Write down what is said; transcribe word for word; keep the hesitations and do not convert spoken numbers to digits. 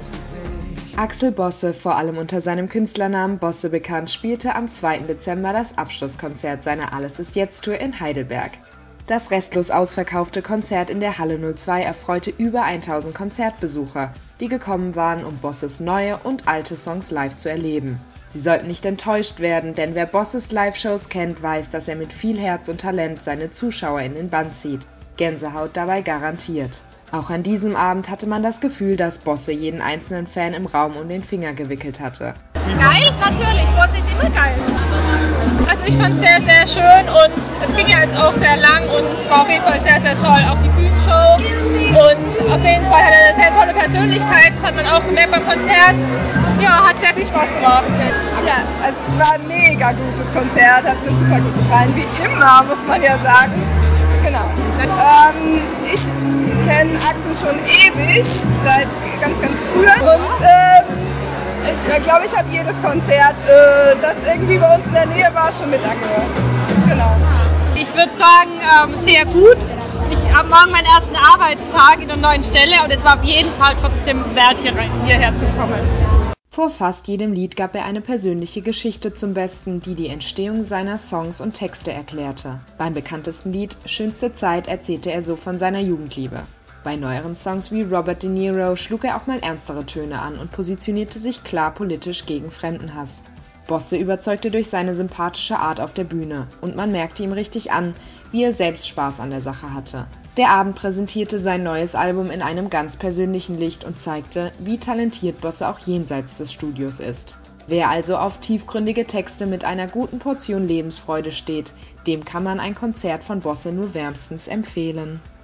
Axel Bosse, vor allem unter seinem Künstlernamen Bosse bekannt, spielte am zweiten Dezember das Abschlusskonzert seiner Alles ist jetzt Tour in Heidelberg. Das restlos ausverkaufte Konzert in der Halle null zwei erfreute über tausend Konzertbesucher, die gekommen waren, um Bosses neue und alte Songs live zu erleben. Sie sollten nicht enttäuscht werden, denn wer Bosses Live-Shows kennt, weiß, dass er mit viel Herz und Talent seine Zuschauer in den Bann zieht. Gänsehaut dabei garantiert. Auch an diesem Abend hatte man das Gefühl, dass Bosse jeden einzelnen Fan im Raum um den Finger gewickelt hatte. Geil, natürlich. Bosse ist immer geil. Also ich fand es sehr, sehr schön und es ging ja jetzt auch sehr lang und es war auf jeden Fall sehr, sehr toll. Auch die Bühnenshow und auf jeden Fall hat er eine sehr tolle Persönlichkeit. Das hat man auch gemerkt beim Konzert. Ja, hat sehr viel Spaß gemacht. Ja, also es war ein mega gutes Konzert, hat mir super gut gefallen. Wie immer, muss man ja sagen. Genau. Ähm, ich kenne Axel schon ewig, seit ganz, ganz früher. Und ähm, ich glaube, ich habe jedes Konzert, äh, das irgendwie bei uns in der Nähe war, schon mit angehört. Genau. Ich würde sagen, ähm, sehr gut. Ich habe morgen meinen ersten Arbeitstag in der neuen Stelle und es war auf jeden Fall trotzdem wert, hier, hierher zu kommen. Vor fast jedem Lied gab er eine persönliche Geschichte zum Besten, die die Entstehung seiner Songs und Texte erklärte. Beim bekanntesten Lied »Schönste Zeit« erzählte er so von seiner Jugendliebe. Bei neueren Songs wie Robert De Niro schlug er auch mal ernstere Töne an und positionierte sich klar politisch gegen Fremdenhass. Bosse überzeugte durch seine sympathische Art auf der Bühne und man merkte ihm richtig an, wie er selbst Spaß an der Sache hatte. Der Abend präsentierte sein neues Album in einem ganz persönlichen Licht und zeigte, wie talentiert Bosse auch jenseits des Studios ist. Wer also auf tiefgründige Texte mit einer guten Portion Lebensfreude steht, dem kann man ein Konzert von Bosse nur wärmstens empfehlen.